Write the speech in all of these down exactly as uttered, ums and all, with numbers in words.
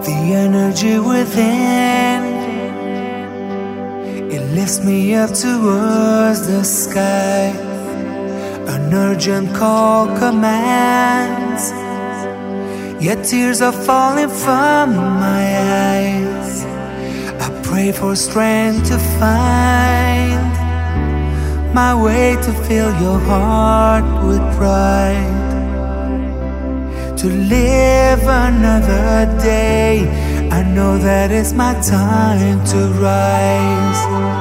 The energy within, it lifts me up towards the sky. An urgent call commands, yet tears are falling from my eyes. I pray for strength to find my way to fill your heart with pride. To live another day, I know that it's my time to rise.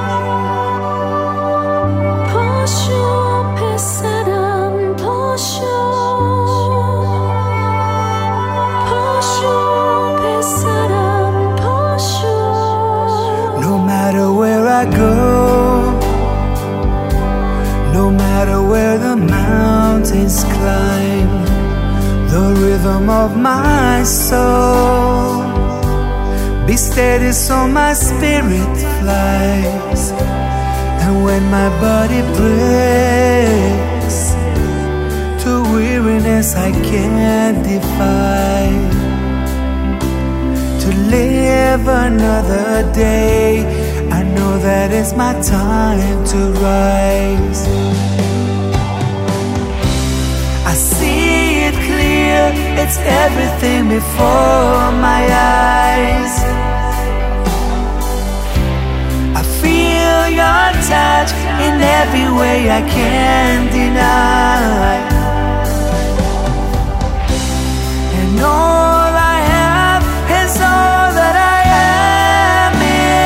No matter where I go, no matter where the mountains climb, the rhythm of my soul be steady so my spirit flies. And when my body breaks to weariness I can't defy, to live another day, I know that it's my time to rise. I see it clear, it's everything before my eyes. I feel your touch in every way I can't deny. And all I have is all that I am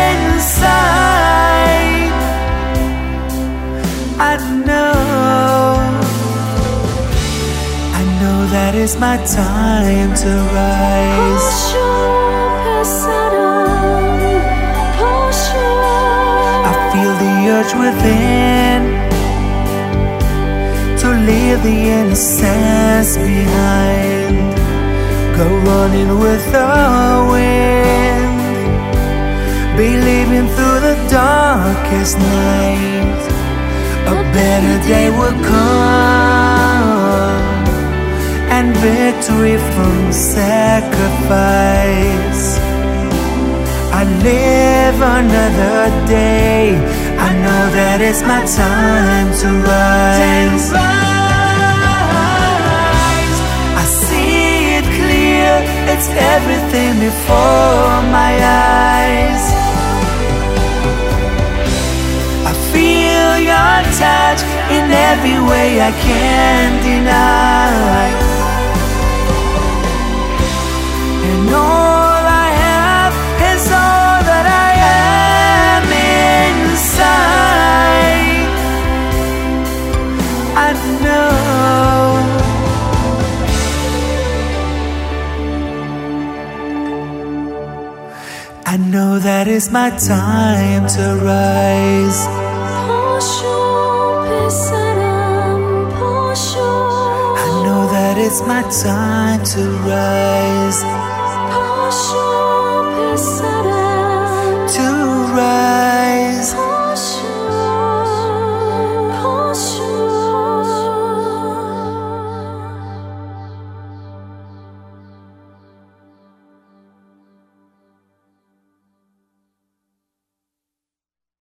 inside. I know, I know that it's my time to rise. I feel the urge within to leave the innocence behind, go running with the wind, believing through the darkest night a better day will come, and victory from sacrifice. I live another day, I know that it's my time to rise. I see it clear, it's everything before my eyes. I feel your touch in every way I can't deny. And all I have is all that I am inside. I know, I know that it's my time to rise. I know that it's my time to rise.